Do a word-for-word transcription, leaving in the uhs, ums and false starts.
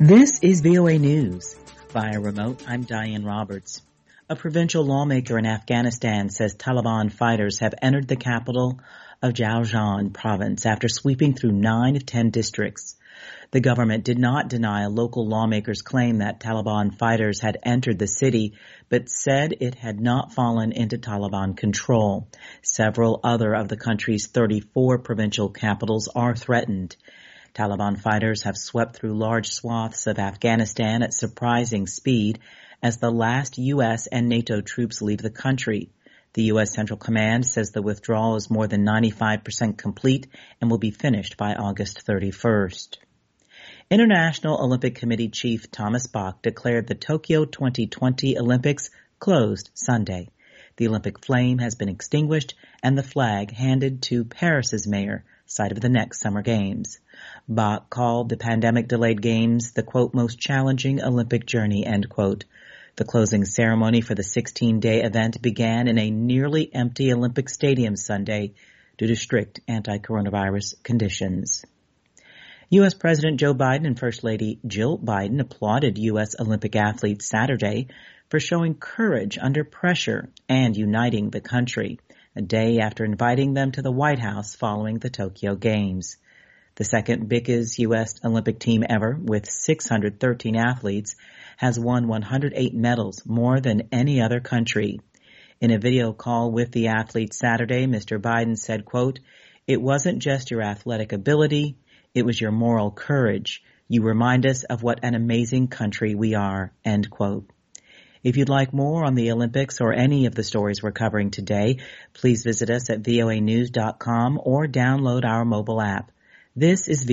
This is V O A News. Via remote, I'm Diane Roberts. A provincial lawmaker in Afghanistan says Taliban fighters have entered the capital of Jaujan province after sweeping through nine of ten districts. The government did not deny a local lawmaker's claim that Taliban fighters had entered the city, but said it had not fallen into Taliban control. Several other of the country's thirty-four provincial capitals are threatened. Taliban fighters have swept through large swaths of Afghanistan at surprising speed as the last U S and NATO troops leave the country. The U S Central Command says the withdrawal is more than ninety-five percent complete and will be finished by August thirty-first. International Olympic Committee Chief Thomas Bach declared the Tokyo twenty twenty Olympics closed Sunday. The Olympic flame has been extinguished and the flag handed to Paris's mayor, site of the next Summer Games. Bach called the pandemic-delayed games the, quote, most challenging Olympic journey, end quote. The closing ceremony for the sixteen-day event began in a nearly empty Olympic stadium Sunday due to strict anti-coronavirus conditions. U S President Joe Biden and First Lady Jill Biden applauded U S Olympic athletes Saturday for showing courage under pressure and uniting the country, a day after inviting them to the White House following the Tokyo Games. The second biggest U S Olympic team ever, with six hundred thirteen athletes, has won one hundred eight medals, more than any other country. In a video call with the athletes Saturday, Mister Biden said, quote, "It wasn't just your athletic ability, it was your moral courage. You remind us of what an amazing country we are," end quote. If you'd like more on the Olympics or any of the stories we're covering today, please visit us at voa news dot com or download our mobile app. This is